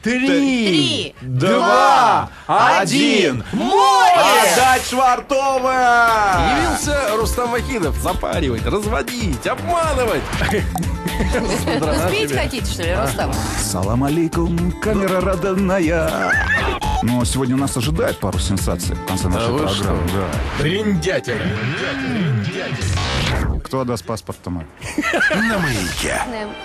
3, 2, 1. Море! Отдать Швартова! Явился Рустам Вахидов запаривать, разводить, обманывать. Спеть хотите, что ли, Рустам? Салам алейкум, камера родная. Но сегодня нас ожидает пару сенсаций в конце нашей программы. Да. Бриндятина. Кто отдаст паспорт-то мой? На Маяке.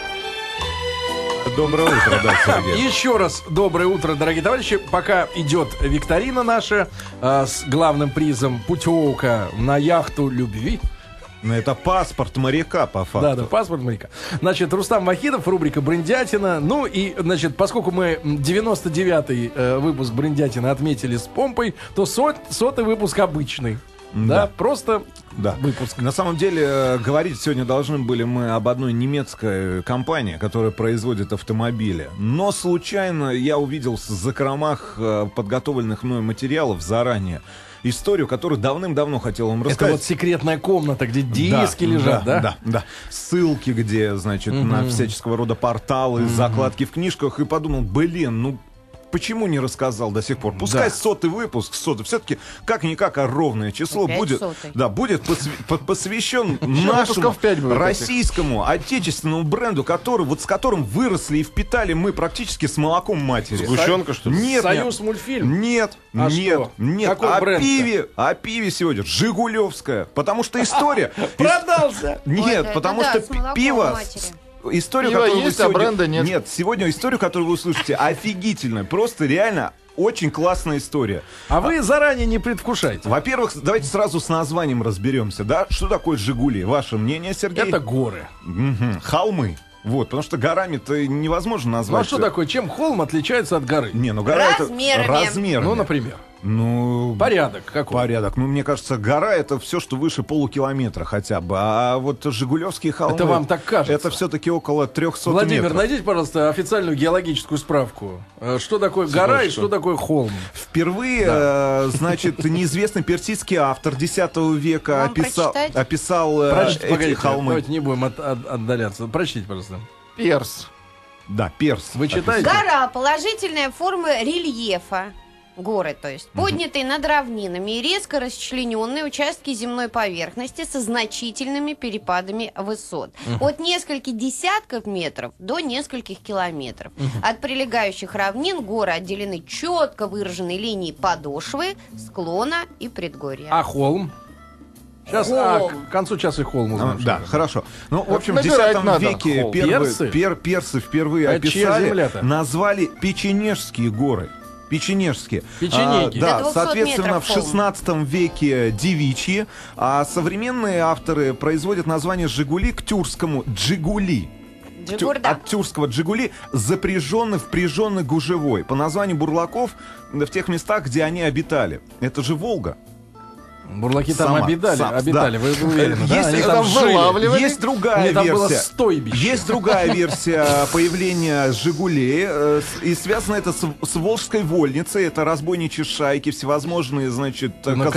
Доброе утро, да, Сергей. Еще раз доброе утро, дорогие товарищи. Пока идет викторина наша с главным призом путевка на яхту любви. Ну, это паспорт моряка, по факту. Да, паспорт моряка. Значит, Рустам Вахидов, рубрика «Бриндятина». Ну и, значит, поскольку мы 99-й выпуск «Бриндятина» отметили с помпой, то сотый выпуск обычный. Да, просто выпуск. На самом деле, говорить сегодня должны были мы об одной немецкой компании, которая производит автомобили. Но случайно я увидел в закромах подготовленных мной материалов заранее историю, которую давным-давно хотел вам рассказать. Это вот секретная комната, где диски лежат, да? Да. Ссылки, где, значит, на всяческого рода порталы, закладки в книжках. И подумал, почему не рассказал до сих пор? Пускай сотый выпуск, все-таки как-никак ровное число будет посвящен нашему российскому отечественному бренду, с которым выросли и впитали мы практически с молоком матери. Сгущенка, что ли? Нет, Союз мультфильм? Нет. Какой бренд? О пиве сегодня Жигулевская. Потому что история... Продался! Нет, потому что пиво... Историю, Пиво которую есть, вы сегодня... а бренда нет. Нет, сегодня историю, которую вы услышите, офигительная. Просто реально очень классная история. А вы заранее не предвкушайте. Во-первых, давайте сразу с названием разберемся, да? Что такое «Жигули»? Ваше мнение, Сергей? Это горы. Холмы. Вот, потому что горами-то невозможно назвать. Ну а что такое? Чем холм отличается от горы? Не, ну гора Размерами. это размерами. Ну, например. Ну, порядок какой? Порядок. Ну, мне кажется, гора — это все, что выше полукилометра хотя бы. А вот Жигулевские холмы... Это вам так кажется? Это все-таки около 300 Владимир, метров. найдите, пожалуйста, официальную геологическую справку. Что такое гора и что такое холм? Впервые, значит, неизвестный персидский автор X века описал эти холмы. Давайте не будем отдаляться. Прочтите, пожалуйста. Перс. Да, Перс. Вы читаете? Гора — положительная форма рельефа. Горы, то есть, поднятые над равнинами и резко расчлененные участки земной поверхности со значительными перепадами высот. От нескольких десятков метров до нескольких километров. От прилегающих равнин горы отделены четко выраженной линией подошвы, склона и предгорья. А холм? Сейчас, к концу часа и холм узнаем. Да, хорошо. Ну, в общем, в X веке персы впервые описали, назвали Печенежские горы. Печенежские. Печенеги. Да, соответственно, в 16 веке девичьи, а современные авторы производят название «Жигули» к тюркскому «Джигули». От тюркского «Джигули» запряженный, впряженный гужевой. По названию бурлаков в тех местах, где они обитали. Это же Волга. Бурлаки там обитали, вы уверены, да? Они там вылавливали. Есть другая там было версия. стойбище. Есть другая версия появления «Жигулей». И связано это с Волжской вольницей. Это разбойничьи шайки, всевозможные, значит,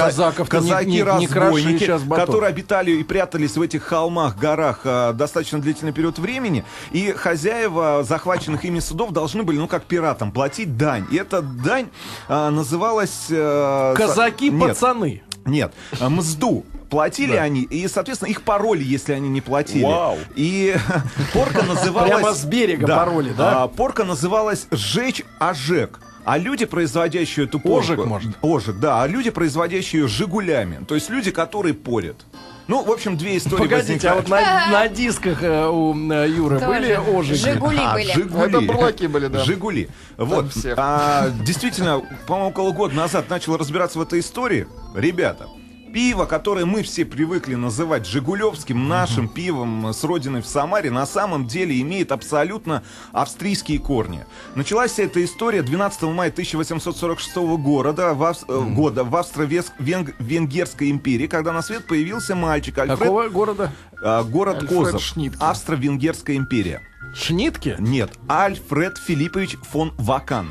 казаки-разбойники, которые обитали и прятались в этих холмах, горах достаточно длительный период времени. И хозяева захваченных ими судов должны были, ну, как пиратам, платить дань. И эта дань называлась... Казаки-пацаны. Нет, мзду. Платили они, и, соответственно, их пароли, если они не платили. Вау. И порка называлась... Прямо с берега пароли, да? Порка называлась «Жечь ожег». А люди, производящие эту порку... Ожег, может? Ожег, да. А люди, производящие ее «Жигулями». То есть люди, которые порят. Ну, в общем, две истории возникают. А вот на дисках у Юры тоже были ожиги? «Жигули» были. «Жигули». Это бурлаки были, да. «Жигули». Вот. Действительно, по-моему, около года назад начал разбираться в этой истории. Ребята, пиво, которое мы все привыкли называть жигулевским, нашим пивом с родиной в Самаре, на самом деле имеет абсолютно австрийские корни. Началась вся эта история 12 мая 1846 года в Австро-Венгерской империи, когда на свет появился мальчик Альфред... Какого города? Город Альфред Козов. Шнитке. Австро-Венгерская империя. Шнитке? Нет, Альфред Филиппович фон Вакана.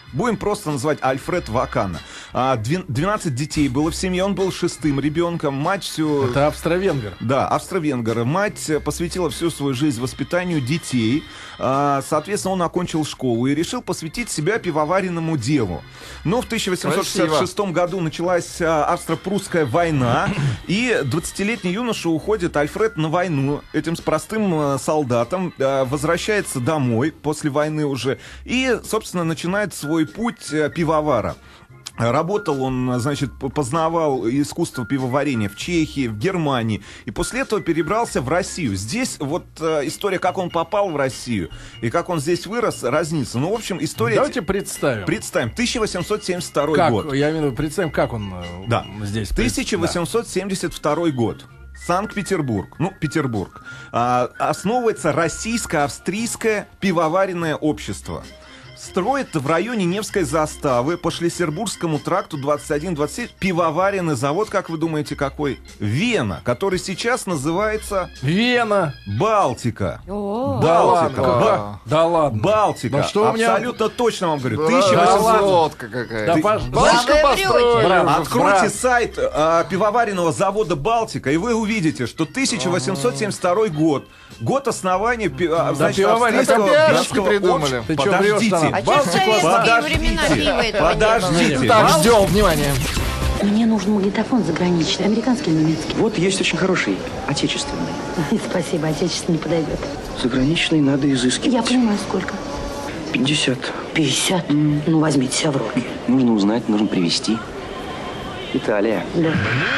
Будем просто называть Альфред Вакана. 12 детей было в семье, он был 6-м ребенком. Мать всю... Это австро-венгер. Да, австро-венгер. Мать посвятила всю свою жизнь воспитанию детей. Соответственно, он окончил школу и решил посвятить себя пивоваренному делу. Но в 1866 году началась австро-прусская война, и 20-летний юноша уходит, Альфред, на войну этим простым солдатом, возвращается домой после войны уже и, собственно, начинает свой путь пивовара. Работал он, значит, познавал искусство пивоварения в Чехии, в Германии. И после этого перебрался в Россию. Здесь вот история, как он попал в Россию и как он здесь вырос, разнится. Ну, в общем, история... Давайте представим. Представим. 1872 год. Я имею в виду, представим, как он здесь. 1872 год. Санкт-Петербург. Ну, Петербург. Основывается Российско-Австрийское пивоваренное общество. Строит в районе Невской заставы по Шлиссербургскому тракту 21-27 пивоваренный завод, как вы думаете, какой? Вена, который сейчас называется... Вена. Балтика. Балтика. Да ладно. Балтика. Что абсолютно точно вам говорю. Водка какая-то. Балтика построили. Откройте сайт пивоваренного завода «Балтика», и вы увидите, что 1872 год. Год основания австрийского венского общества. Ты что врешь-то? А что в советские времена пиво этого не было? Так, ждем, внимание. Мне нужен магнитофон заграничный, американский или немецкий. Вот есть очень хороший, отечественный. Спасибо, отечественный не подойдет. Заграничный надо изыскивать. Я понимаю, сколько? 50. 50? Ну, возьмите себя в руки. Нужно узнать, нужно привезти. Италия. Да.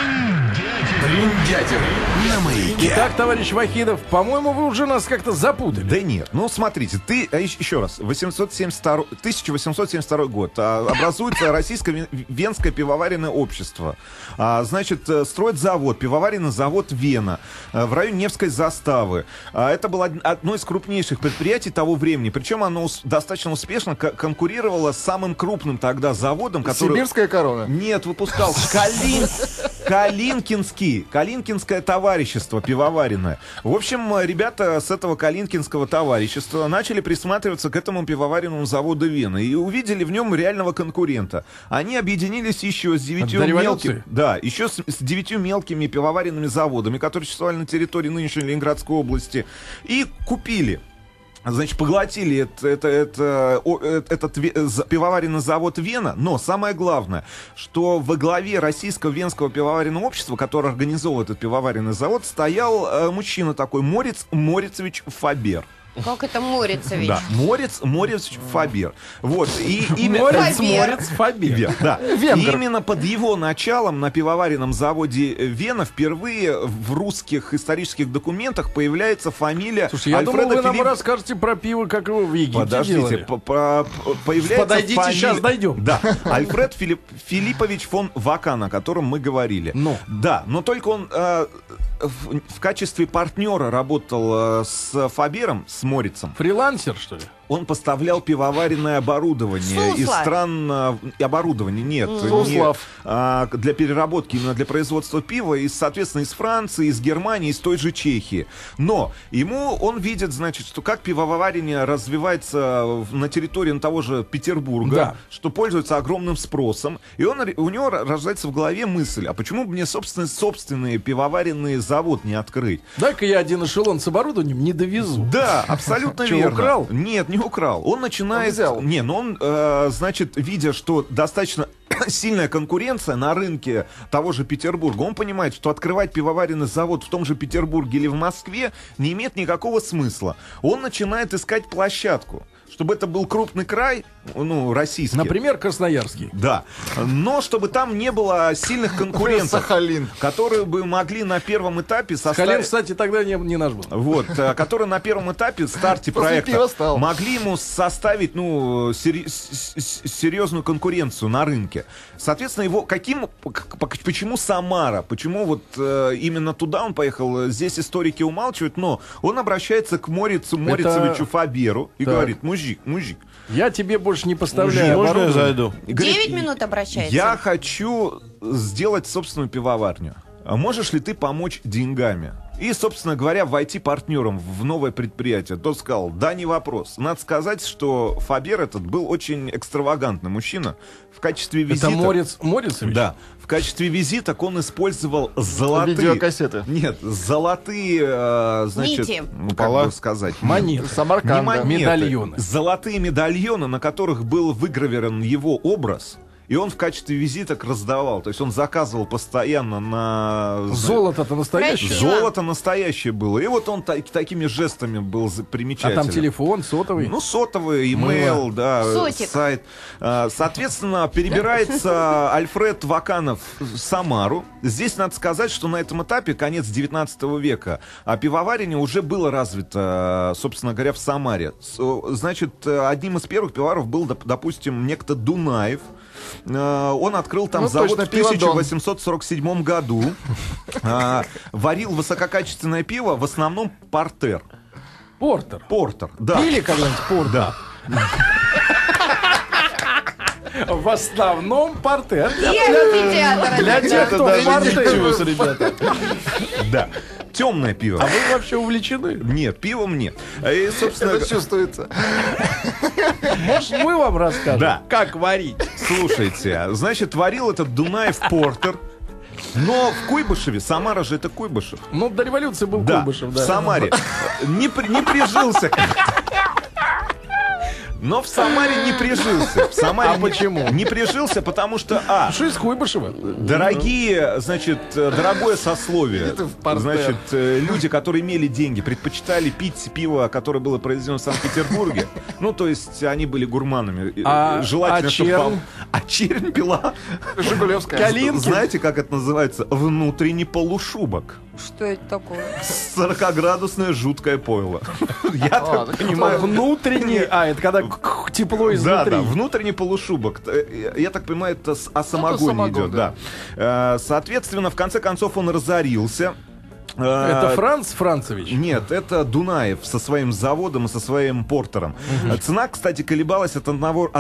Итак, товарищ Вахидов, по-моему, вы уже нас как-то запутали. Да нет, ну смотрите, еще раз, 1872 год, образуется Российско-Венское пивоваренное общество, значит, строит завод, пивоваренный завод Вена в районе Невской заставы. Это было одно из крупнейших предприятий того времени, причем оно достаточно успешно конкурировало с самым крупным тогда заводом, который... Сибирская корона? Нет, выпускал Калинкинское товарищество пивоваренное. В общем, ребята с этого Калинкинского товарищества начали присматриваться к этому пивоваренному заводу Вена и увидели в нем реального конкурента. Они объединились еще с 9 мелкими пивоваренными заводами, которые существовали на территории нынешней Ленинградской области, и купили. Значит, поглотили этот пивоваренный завод Вена, но самое главное, что во главе Российского Венского пивоваренного общества, которое организовал этот пивоваренный завод, стоял мужчина такой, Морицевич Фабер. Как это Морицевич? Да, Морицевич Фабер. Вот, и имя... Морец Фабер. Да. И именно под его началом на пивоваренном заводе Вена впервые в русских исторических документах появляется фамилия Слушай, я думал, вы нам расскажете про пиво, как его в Египте Подождите, появляется Подойдите, фамилия... сейчас дойдем. Да, Альфред Филиппович фон Вакан, о котором мы говорили. Да, но только он в качестве партнера работал с Фабером, с Морицем. Фрилансер, что ли? Он поставлял пивоваренное оборудование из стран... Оборудование, нет. Для переработки, именно для производства пива, соответственно, из Франции, из Германии, из той же Чехии. Но он видит, значит, что как пивоварение развивается на территории того же Петербурга, что пользуется огромным спросом. И у него рождается в голове мысль, а почему бы мне собственный пивоваренный завод не открыть? Дай-ка я один эшелон с оборудованием не довезу. Да, абсолютно верно. Украл? Нет, не украл. Он начинает... значит, видя, что достаточно сильная конкуренция на рынке того же Петербурга, он понимает, что открывать пивоваренный завод в том же Петербурге или в Москве не имеет никакого смысла. Он начинает искать площадку, чтобы это был крупный край, российский. Например, Красноярский. Да. Но чтобы там не было сильных конкурентов, Сахалин, которые бы могли на первом этапе Сахалин, кстати, тогда не наш был. Вот, которые на первом этапе, старте проекта, могли ему составить, серьезную конкуренцию на рынке. Соответственно, почему Самара? Почему именно туда он поехал? Здесь историки умалчивают, но он обращается к Морицевичу Фаберу и говорит: мужик, я тебе больше не поставляю. Можно я зайду? 9 минут обращается. Я хочу сделать собственную пивоварню. А можешь ли ты помочь деньгами? и, собственно говоря, войти партнером в новое предприятие. Тот сказал, да, не вопрос. Надо сказать, что Фабер этот был очень экстравагантный мужчина. В качестве визита... Это Морицевич? Да. В качестве визиток он использовал золотые... Видеокассеты. Нет, золотые, значит... Нити. Ну, как бы сказать... Монеты. Самарканда. Не монеты, Медальоны. золотые медальоны, на которых был выгравирован его образ. И он в качестве визиток раздавал. То есть он заказывал постоянно на... Золото-то настоящее? Красиво. Золото настоящее было. И вот он такими жестами был А примечателен. там телефон сотовый? Ну, сотовый, имейл, да, Сотик. сайт. Соответственно, перебирается Альфред Ваканов в Самару. Здесь надо сказать, что на этом этапе, конец 19 века, пивоварение уже было развито, собственно говоря, в Самаре. Значит, одним из первых пивоваров был, допустим, некто Дунаев. Он открыл там завод в 1847 году. Варил высококачественное пиво, в основном портер. Портер. Портер, да. Пили когда-нибудь портер? Да. В основном портер. И амфитеатр. Для тех, кто в портере. ребята. Да. Темное пиво. А вы вообще увлечены? Нет, пивом нет. И, собственно, Это чувствуется. Может, мы вам расскажем, Да. как варить? слушайте, значит, варил этот Дунаев портер. Но в Куйбышеве, Самара же это Куйбышев. Ну, до революции был Да, Куйбышев, в да. Самаре. Не прижился. Но в Самаре не прижился. В Самаре почему? Не прижился, потому что, Что из Куйбышева? дорогие, значит, дорогое сословие. Это в портер. Значит, люди, которые имели деньги, предпочитали пить пиво, которое было произведено в Санкт-Петербурге. Ну, то есть, они были гурманами. Желательно, чтобы... чернь? А чернь пила... Жигулевская. Калинкин? Знаете, как это называется? Внутренний полушубок. Что это такое? 40-градусное жуткое пойло. Я так понимаю... Внутренний. Это когда тепло изнутри. Да, внутренний полушубок. Я так понимаю, это о самогоне самогон, идет, да. Соответственно, в конце концов он разорился. Это Франц Францевич? Нет, это Дунаев со своим заводом и со своим портером. Цена, кстати, колебалась от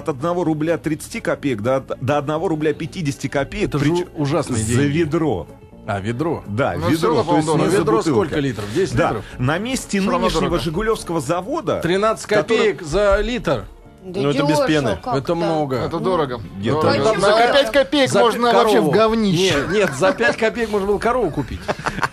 1 рубля 30 копеек до 1 рубля 50 копеек. Это же ужасные за деньги. ведро. Ведро. Да, Ну, ведро. всё равно, То есть по-моему, не за Ведро бутылка. сколько литров? 10 Да, литров? на месте Всё равно нынешнего дорого. Жигулевского завода... 13 копеек за литр. Да Ну, это без дешево, пены. как Это так? много. Это дорого. Это Дорого. почему? За 5 копеек За можно корову. вообще в говнище. Нет, за 5 копеек можно было корову купить.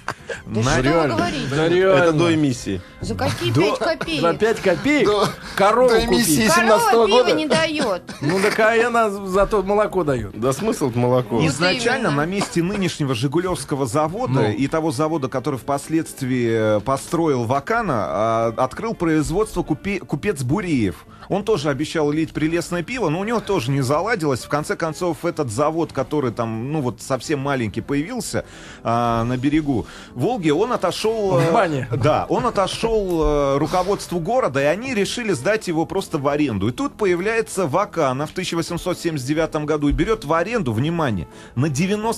Да что вы говорите? Да реально. Это до эмиссии. За какие 5 копеек? За 5 копеек До- корову до эмиссии. купить. 17-го Корова пива года. не дает. Ну так она зато молоко дает. Да смысл молоко. Изначально именно. на месте нынешнего Жигулевского завода Ну. и того завода, который впоследствии построил Вакана, открыл производство купец Буреев. Он тоже обещал лить прелестное пиво, но у него тоже не заладилось. В конце концов, этот завод, который там, ну вот совсем маленький появился на берегу Волги, он отошел... В бане. Да, он отошел руководству города, и они решили сдать его просто в аренду. И тут появляется Вакана в 1879 году и берет в аренду, внимание, на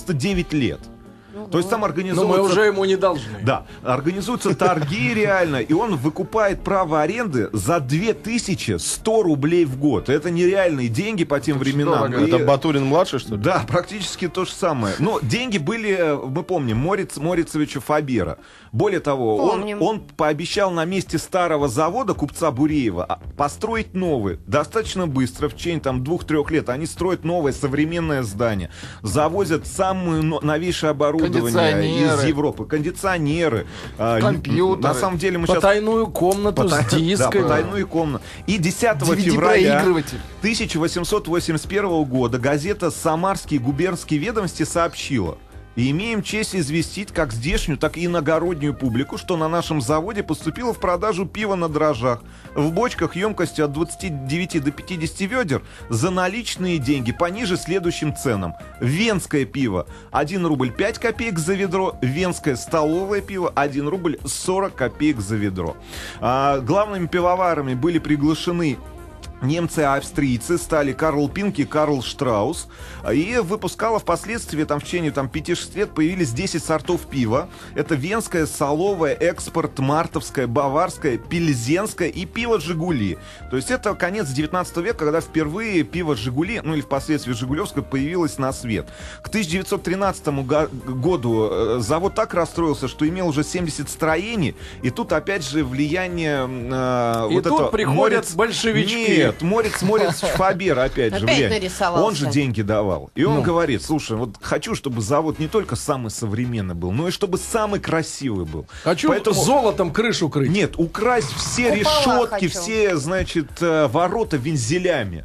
99 лет. То есть там Но организуется... мы уже ему не должны. Да, организуются торги реально, и он выкупает право аренды за 2100 рублей в год. Это нереальные деньги по тем временам. дорого. И- Это Батурин-младший, что ли? Да, практически то же самое. Но деньги были, мы помним, Морицевича Фабера. Более того, Помним. он пообещал на месте старого завода купца Буреева построить новый. Достаточно быстро, в течение там 2-3 лет, они строят новое современное здание. Завозят самое новейшее оборудование Кондиционеры. из Европы. Кондиционеры. Компьютеры. На самом деле мы сейчас... Потайную комнату с Да, дисками. потайную комнату. И 10 февраля DVD-проигрыватель. 1881 года газета «Самарские губернские ведомости» сообщила: «И имеем честь известить как здешнюю, так и иногороднюю публику, что на нашем заводе поступило в продажу пиво на дрожжах в бочках емкостью от 29 до 50 ведер за наличные деньги по ниже следующим ценам. Венское пиво 1 рубль 5 копеек за ведро, венское столовое пиво 1 рубль 40 копеек за ведро». Главными пивоварами были приглашены немцы и австрийцы стали Карл Пинк и Карл Штраус. И выпускала впоследствии, там, в течение 5-6 лет появились 10 сортов пива. Это венское, соловое, экспорт, мартовское, баварское, пильзенское и пиво «Жигули». То есть это конец 19 века, когда впервые пиво «Жигули», ну или впоследствии «Жигулевское», появилось на свет. К 1913 году завод так расстроился, что имел уже 70 строений. И тут опять же влияние... И вот тут приходят большевички. Нет, Морец Фабер опять же влияние. Нарисовался. Он же деньги давал. И он говорит: слушай, вот хочу, чтобы завод не только самый современный был, но и чтобы самый красивый был. Хочу золотом крышу крыть. Нет, украсть все решетки, все, значит, ворота вензелями.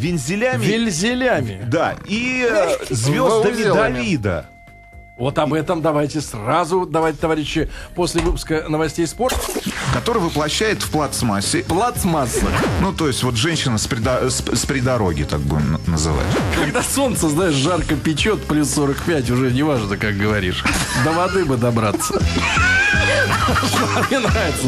Вельзелями. Да, и звездами Давида. Вот об этом давайте, товарищи, после выпуска новостей спорта. Который воплощает в плацмассе. Плацмасса. Ну, то есть вот женщина с придороги, так будем называть. Когда солнце, знаешь, жарко печет, плюс 45, уже не важно, как говоришь. До воды бы добраться. Мне нравится.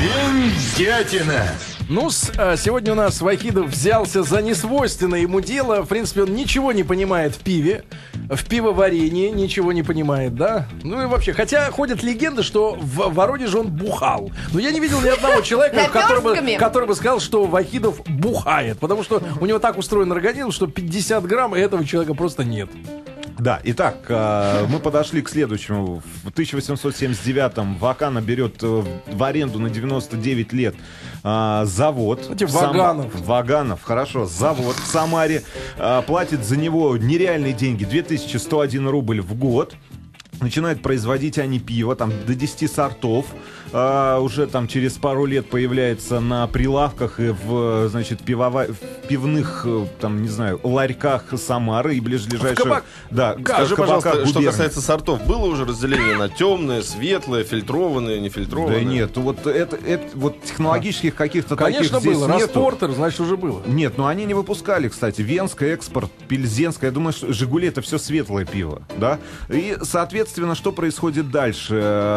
Бриндятина. Ну, сегодня у нас Вахидов взялся за несвойственное ему дело. В принципе, он ничего не понимает в пиве. В пивоварении ничего не понимает, да? Ну и вообще, хотя ходят легенды, что в Воронеже он бухал. Но я не видел ни одного человека, который бы сказал, что Вахидов бухает. Потому что у него так устроен организм, что 50 грамм, и этого человека просто нет. Да, итак, мы подошли к следующему. В 1879-м Вакана берет в аренду на 99 лет завод. Ваганов, хорошо. Завод в Самаре. Платит за него нереальные деньги. 2101 рубль в год. Начинают производить они пиво, там до 10 сортов. Уже там через пару лет появляется на прилавках и в, значит, пивных, там, не знаю, ларьках Самары и ближайших... Да, скажи, пожалуйста, что касается сортов, было уже разделение на темные, светлые, фильтрованные, нефильтрованные? Да нет, вот это вот технологических каких-то конечно, таких здесь было. нету. Распортер, значит, уже было. Нет, но они не выпускали, кстати. Венское, экспорт, пильзенское. Я думаю, что «Жигули» — это все светлое пиво, да? И, соответственно, что происходит дальше?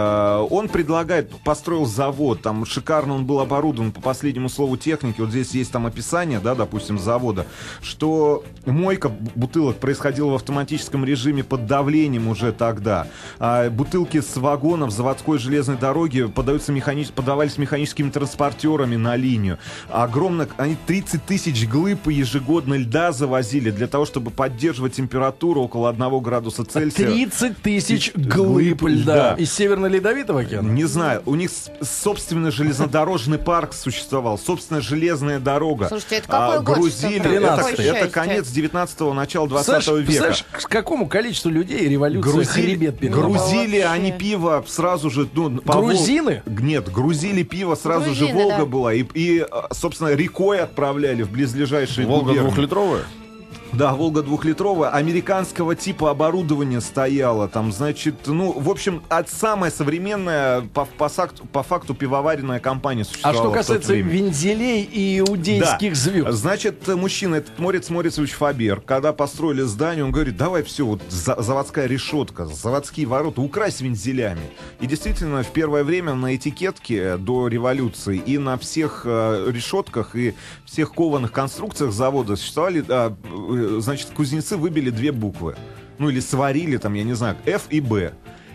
Он предлагает... Построил завод, там шикарно он был оборудован по последнему слову техники. Вот здесь есть там описание, да, допустим, завода, что мойка бутылок происходила в автоматическом режиме под давлением уже тогда. Бутылки с вагонов заводской железной дороги подавались механическими транспортерами на линию. Огромно, они 30 тысяч глыб ежегодно льда завозили для того, чтобы поддерживать температуру около 1 градуса Цельсия. 30 тысяч глыб льда. Из Северно-Ледовитого океана? Не знаю. У них собственный железнодорожный парк существовал, собственная железная дорога. Слушайте, это какой год? Грузили. Это конец 19-го, начало 20 века. Представляешь, к какому количеству людей революция хребет переломала? Грузили они пиво сразу же... Грузины? Нет, грузили пиво сразу же. Волга, да, была. И, собственно, рекой отправляли в близлежащие губернии. Волга 2-литровая? Да, Волга 2-литровая, американского типа оборудование стояло там, значит, ну, в общем, самая современная по факту пивоваренная компания существовала. А что касается вензелей и иудейских звезд? Значит, мужчина, этот Морец Морицевич Фабер, когда построили здание, он говорит: давай все, вот заводская решетка, заводские ворота, укрась вензелями. И действительно, в первое время на этикетке до революции и на всех решетках и всех кованых конструкциях завода существовали... Значит, кузнецы выбили 2 буквы. Ну, или сварили там, я не знаю, F и B.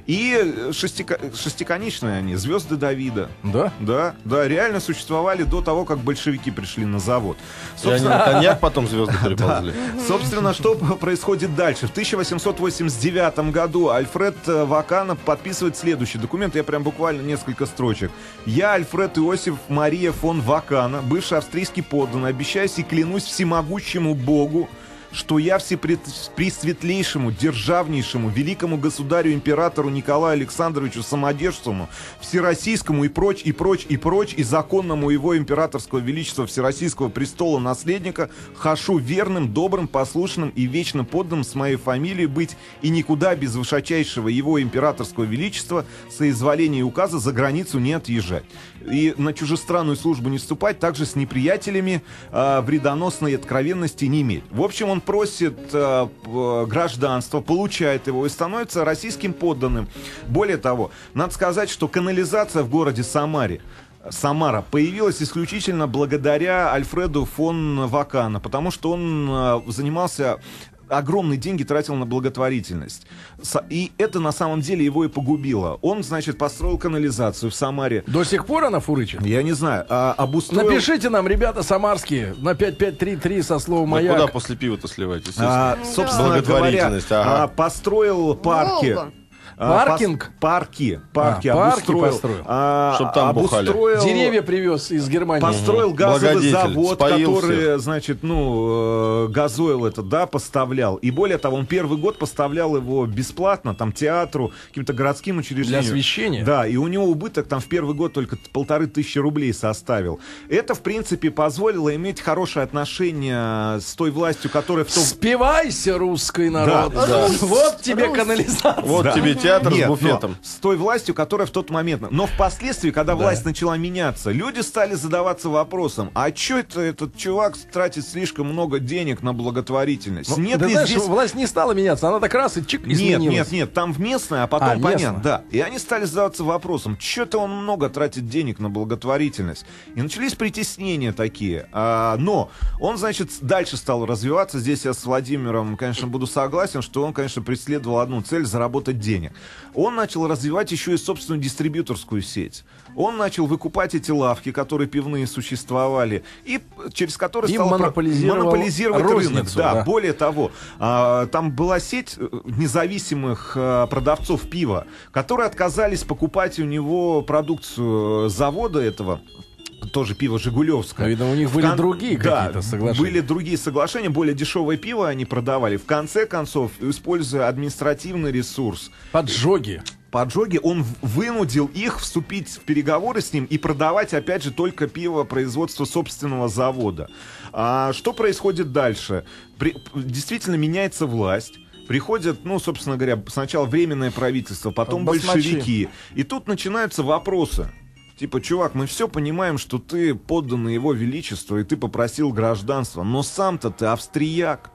И шестиконечные они, звезды Давида. Да? Да, реально существовали до того, как большевики пришли на завод. И они на коньяк потом звезды переползли. Собственно, что происходит дальше? В 1889 году Альфред Вакана подписывает следующий документ. Я прям буквально несколько строчек. Я, Альфред Иосиф Мария фон Вакана, бывший австрийский подданный, обещаюсь и клянусь всемогущему Богу, что я всепресветлейшему, державнейшему, великому государю императору Николаю Александровичу Самодержцеву, всероссийскому и прочь, и законному его императорского величества всероссийского престола наследника, хашу верным, добрым, послушным и вечным подданным с моей фамилией быть и никуда без высочайшего его императорского величества соизволения и указа за границу не отъезжать. И на чужестранную службу не вступать, также с неприятелями вредоносной откровенности не иметь. В общем, он просит гражданство, получает его и становится российским подданным. Более того, надо сказать, что канализация в городе Самаре Самара появилась исключительно благодаря Альфреду фон Вакана, потому что он занимался... огромные деньги тратил на благотворительность. И это на самом деле его и погубило. Он, значит, построил канализацию в Самаре. До сих пор она фурычит? Я не знаю. Обустроил... Напишите нам, ребята самарские, на 5533 со словом «Маяк». Куда после пива-то сливать, естественно? Собственно говоря, построил парки. Паркинг? Парки построил. Чтоб там бухали. Деревья привез из Германии. Построил газовый завод, который, всех. значит, газойл этот, да, поставлял. И более того, он первый год поставлял его бесплатно, там, театру, каким-то городским учреждениям. Для освещения? Да, и у него убыток там в первый год только 1500 рублей составил. Это, в принципе, позволило иметь хорошее отношение с той властью, которая в том... Спивайся, русский народ. Да. Вот тебе канализация. Вот тебе театр с буфетом. С той властью, которая в тот момент... Но впоследствии, когда власть начала меняться, люди стали задаваться вопросом, а что это этот чувак тратит слишком много денег на благотворительность? Нет ли знаешь, здесь... власть не стала меняться, она так раз и чик, и сменилась. Нет, там в местное, а потом понятно. Местно. Да. И они стали задаваться вопросом, что-то он много тратит денег на благотворительность. И начались притеснения такие. Но он, значит, дальше стал развиваться. Здесь я с Владимиром, конечно, буду согласен, что он, конечно, преследовал одну цель — заработать денег. Он начал развивать еще и собственную дистрибьюторскую сеть. Он начал выкупать эти лавки, которые пивные существовали, и через которые стал монополизировать рынок. Да. Более того, там была сеть независимых продавцов пива, которые отказались покупать у него продукцию завода этого. Тоже пиво «Жигулевское». Но, видно, у них были другие какие-то соглашения. Были другие соглашения, более дешевое пиво они продавали. В конце концов, используя административный ресурс... Поджоги, он вынудил их вступить в переговоры с ним и продавать, опять же, только пиво производства собственного завода. Что происходит дальше? Действительно меняется власть. Приходят, собственно говоря, сначала временное правительство, потом большевики. И тут начинаются вопросы. Типа, чувак, мы все понимаем, что ты подданный его величеству, и ты попросил гражданства, но сам-то ты австрияк.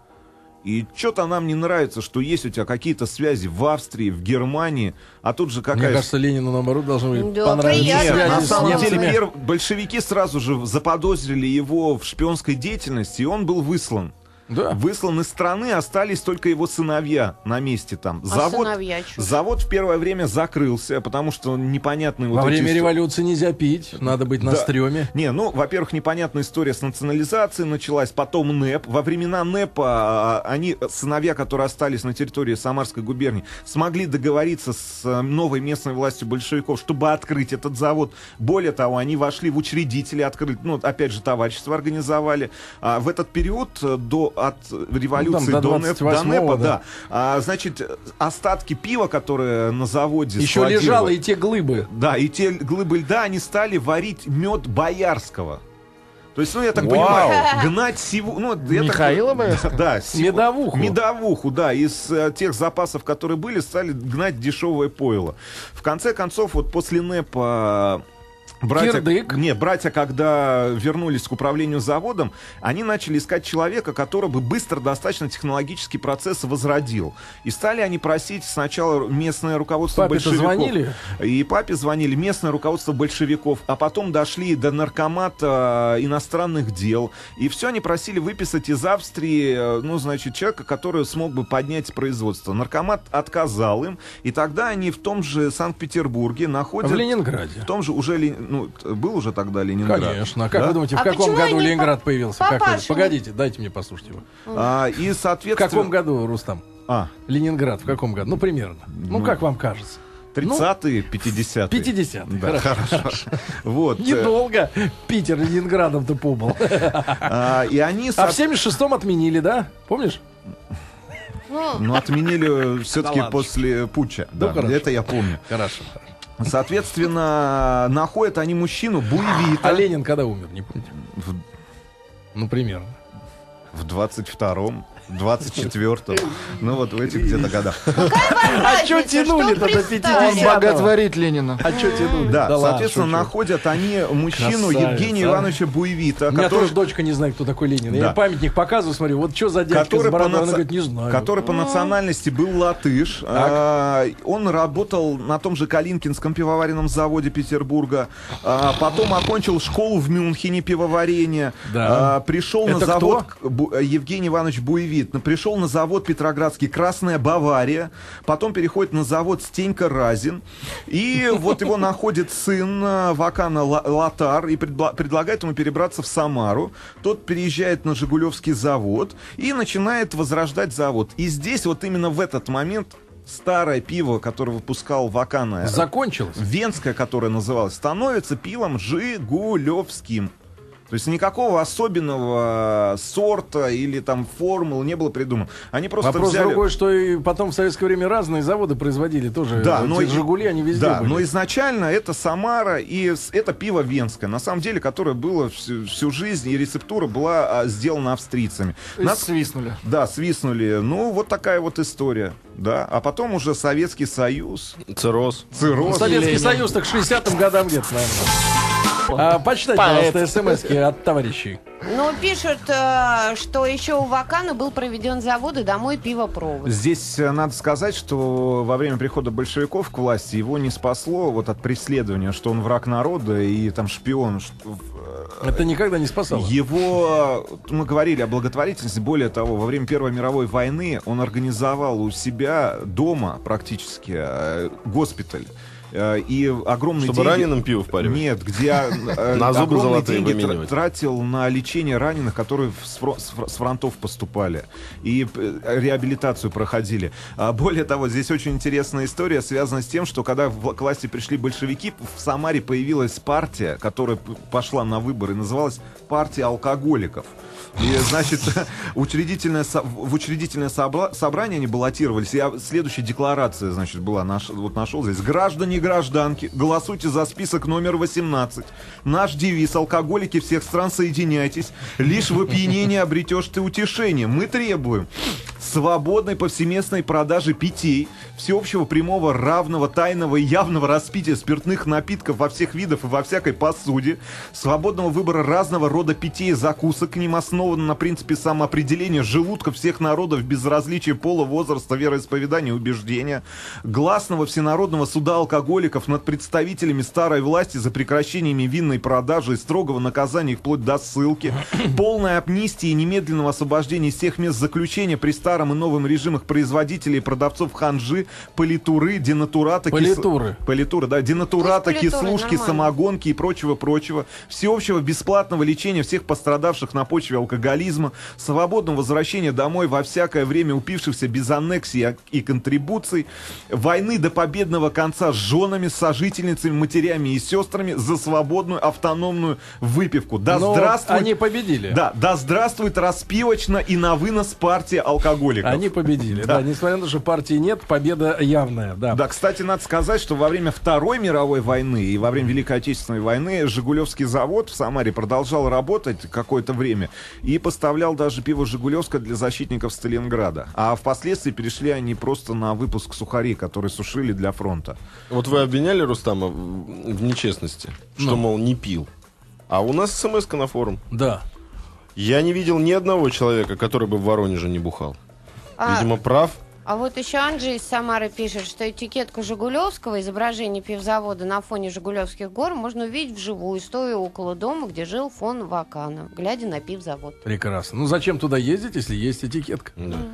И что-то нам не нравится, что есть у тебя какие-то связи в Австрии, в Германии, а тут же какая-то... Мне кажется, Ленину, наоборот, должно быть понравиться. Нет, на самом деле большевики сразу же заподозрили его в шпионской деятельности, и он был выслан. Да. Выслан из страны, остались только его сыновья на месте там. Завод в первое время закрылся, потому что непонятные... Во время революции нельзя пить, надо быть на стреме. Во-первых, непонятная история с национализацией началась, потом НЭП. Во времена НЭПа они, сыновья, которые остались на территории Самарской губернии, смогли договориться с новой местной властью большевиков, чтобы открыть этот завод. Более того, они вошли в учредители, открыли, опять же, товарищество организовали. В этот период от революции до НЭПа, да. Значит, остатки пива, которые на заводе еще лежало, и те глыбы. Да, и те глыбы льда, они стали варить мед боярского. То есть, я так понимаю, гнать Михаила Боярского? Да, медовуху. Медовуху, да, из тех запасов, которые были, стали гнать дешевое пойло. В конце концов, после НЭПа... Братья, когда вернулись к управлению заводом, они начали искать человека, который бы быстро достаточно технологический процесс возродил. И стали они просить сначала местное руководство большевиков. Звонили? И папе звонили, местное руководство большевиков, а потом дошли до наркомата иностранных дел. И все они просили выписать из Австрии, человека, который смог бы поднять производство. Наркомат отказал им, и тогда они в том же Санкт-Петербурге находят... В Ленинграде. В том же уже... был уже тогда Ленинград. Конечно. А как вы думаете, в каком году Ленинград появился? Погодите, дайте мне послушать его. И, соответственно... В каком году, Рустам? Ленинград в каком году? Примерно. Как вам кажется? 30-е, 50-е. 50-е. Да, хорошо. Вот. Недолго Питер Ленинградом-то побыл. И они... А в 76-м отменили, да? Помнишь? Отменили все-таки после путча. Да, это я помню. Хорошо. Соответственно, находят они мужчину буевита. А Ленин когда умер, не помните? Примерно. В 22-м. 24-го. Ну вот в этих где-то годах. А что тянули-то до 50-го? Он боготворит Ленина. А что тянули? Да, ладно, соответственно, шучу. находят они мужчину Красавец, Евгения а. Ивановича Буевита, У меня который... тоже дочка не знает, кто такой Ленин. Да. Я памятник показываю, смотрю, вот что за дядька с бородой, она говорит, не знаю. Который по национальности был латыш. Он работал на том же Калинкинском пивоваренном заводе Петербурга. Потом окончил школу в Мюнхене пивоварения. Да. Пришел на Это завод Евгений Иванович Буевит. Пришел на завод Петроградский «Красная Бавария». Потом переходит на завод Стенька Разин. И вот его находит сын Вакана Латар и предлагает ему перебраться в Самару. Тот переезжает на Жигулевский завод и начинает возрождать завод. И здесь вот именно в этот момент старое пиво, которое выпускал Вакана, Закончилось. венское, которое называлось, становится пивом Жигулевским. То есть никакого особенного сорта или там формулы не было придумано. Они просто Вопрос взяли... другой, что и потом в советское время разные заводы производили тоже. Да, Эти но «Жигули», они везде да, были. но изначально это Самара и это пиво венское, на самом деле, которое было всю жизнь, и рецептура была сделана австрийцами. Свистнули. Да, свистнули. Ну, вот такая вот история. Да. А потом уже Советский Союз. Цирроз. Советский Союз так к 60-м годам где-то, наверное. Почитайте, пожалуйста, смс-ки от товарищей. Ну, пишут, что еще у Вакана был проведен завод и домой пивопровод. Здесь надо сказать, что во время прихода большевиков к власти его не спасло вот от преследования, что он враг народа и там шпион. Это никогда не спасало. Его, мы говорили о благотворительности, более того, во время Первой мировой войны он организовал у себя дома практически госпиталь. И огромные Чтобы деньги... раненым пиво впаривать? Нет, где на зубы огромные золотые деньги выменивать. тратил на лечение раненых, которые с фронтов поступали. И реабилитацию проходили. Более того, здесь очень интересная история, связана с тем, что когда к власти пришли большевики, в Самаре появилась партия, которая пошла на выборы, называлась «Партия алкоголиков». И, значит, в учредительное собрание они баллотировались. И следующая декларация, значит, была, вот нашел здесь. Граждане и гражданки, голосуйте за список номер 18. Наш девиз: алкоголики всех стран, соединяйтесь. Лишь в опьянении обретешь ты утешение. Мы требуем свободной повсеместной продажи питей, всеобщего, прямого, равного, тайного и явного распития спиртных напитков во всех видах и во всякой посуде, свободного выбора разного рода питей и закусок, к ним основано на принципе самоопределения желудка всех народов без различия пола, возраста, вероисповедания, убеждения, гласного всенародного суда алкоголиков над представителями старой власти за прекращениями винной продажи и строгого наказания вплоть до ссылки, полной амнистии и немедленного освобождения из всех мест заключения при старом и новом режимах производителей и продавцов ханжи, политуры, денатурата, политуры, да, денатурата, кислушки, самогонки и прочего, всеобщего бесплатного лечения всех пострадавших на почве алкоголизма, свободного возвращения домой во всякое время упившихся без аннексий и контрибуций, войны до победного конца с женами, сожительницами, матерями и сестрами за свободную автономную выпивку. Да здравствует... Они победили. Да здравствует распивочно и на вынос партия алкоголиков. Они победили, да. Несмотря на то, что партии нет, победа явная, да. Да, кстати, надо сказать, что во время Второй мировой войны и во время Великой Отечественной войны Жигулевский завод в Самаре продолжал работать какое-то время и поставлял даже пиво Жигулевское для защитников Сталинграда. А впоследствии перешли они просто на выпуск сухарей, которые сушили для фронта. Вот вы обвиняли Рустама в нечестности, что, мол, не пил. А у нас смс-ка на форум. Да. Я не видел ни одного человека, который бы в Воронеже не бухал. Видимо, прав. А вот еще Анджей из Самары пишет, что этикетку Жигулевского, изображение пивзавода на фоне Жигулевских гор можно увидеть вживую, стоя около дома, где жил фон Вакана, глядя на пивзавод. Прекрасно. Ну зачем туда ездить, если есть этикетка? Да.